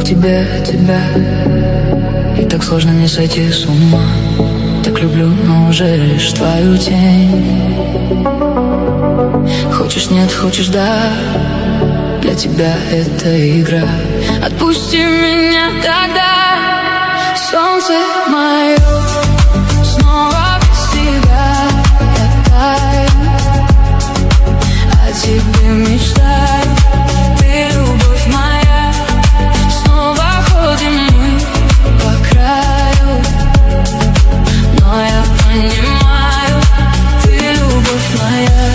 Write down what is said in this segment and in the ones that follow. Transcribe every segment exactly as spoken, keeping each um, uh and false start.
тебе тебя, и так сложно не сойти с ума. Так люблю, но уже лишь твою тень. Хочешь нет, хочешь да, для тебя это игра. Отпусти меня тогда, солнце мое, снова без тебя я таю, о тебе мечтаю. Ты любовь моя, снова ходим мы по краю, но я понимаю, ты любовь моя.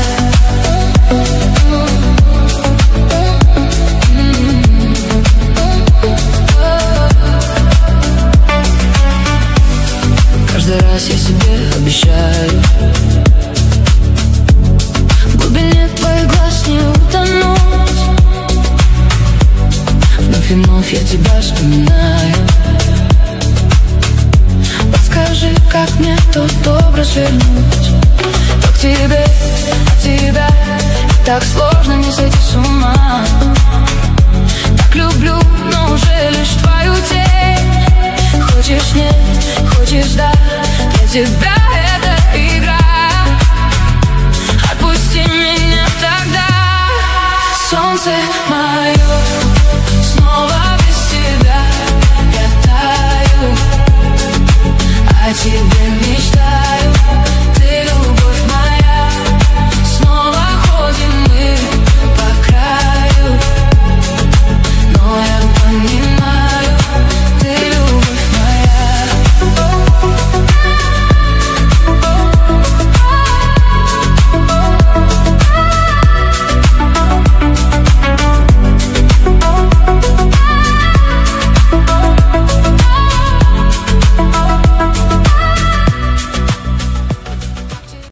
Каждый раз я себе обещаю, в глубине твоих глаз не утонуть. Вновь и вновь я тебя вспоминаю. Подскажи, как мне тот образ вернуть. То к тебе, от тебя, и так сложно не сойти с ума. Так люблю, но уже лишь твою тень. Хочешь нет, хочешь да, для тебя это игра. Отпусти меня тогда, солнце мое, снова без тебя я таю, о тебе мечтаю.